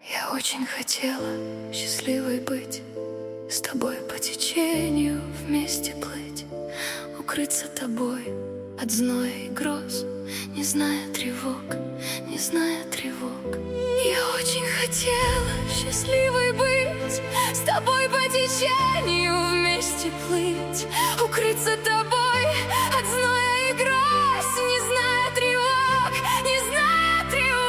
Я очень хотела счастливой быть, с тобой по течению вместе плыть, укрыться тобой от зноя и гроз, не зная тревог, не зная тревог. Я очень хотела счастливой быть, с тобой по течению вместе плыть, укрыться тобой от зноя и гроз, не зная тревог, не зная тревог.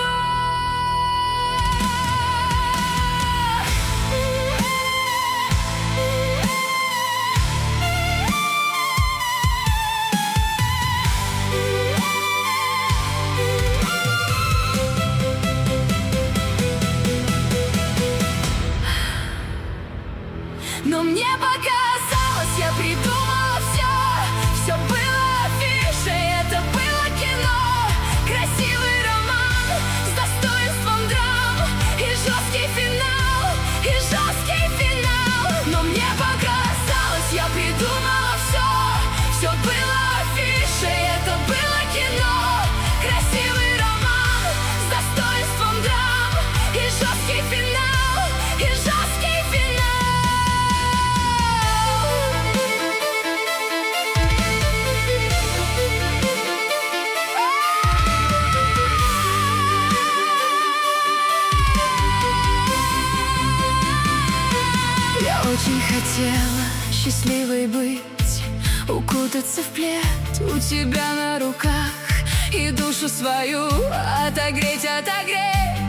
Но мне показалось, я придумала все было афишей, это было кино. Красивый роман с достоинством драм и жесткий финал, и жесткий финал. Но мне показалось, я придумала все было афишей, это было кино. Красивый роман с достоинством драм и жесткий финал, и жесткий финал. Я очень хотела счастливой быть, укутаться в плед у тебя на руках и душу свою отогреть, отогреть.